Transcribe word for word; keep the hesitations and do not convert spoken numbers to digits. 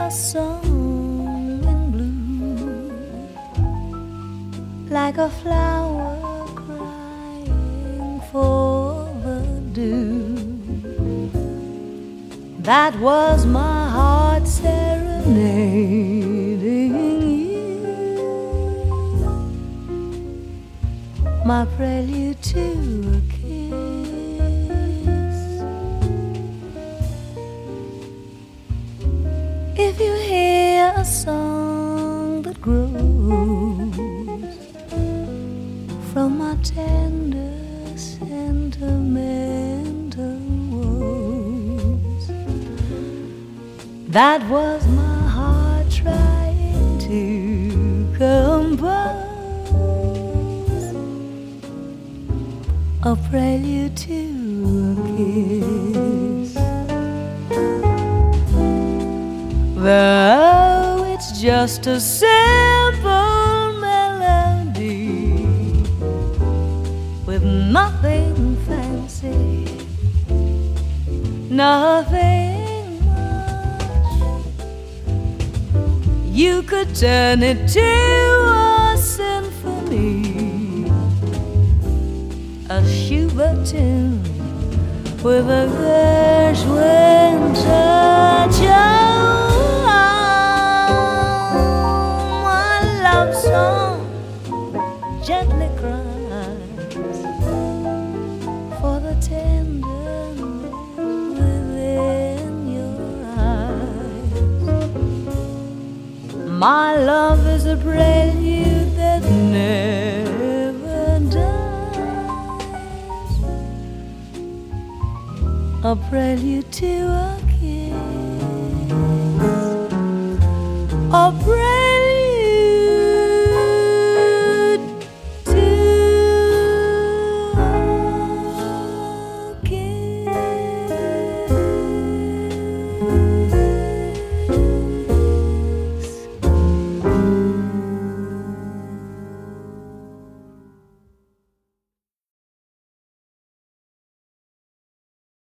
a song in blue, like a flower crying for the dew. That was my heart serenading you, my prelude to a kiss. If you hear a song that grows from my tender sentimental woes, that was my heart trying to compose a prelude to a kiss. Though it's just a simple melody with nothing fancy, nothing much, you could turn it to a symphony, a Schubert tune with a Gershwin touch. Oh, my love song gently cries for the tenderness within your eyes. My love is a prelude that never dies, a prelude to a kiss, a prelude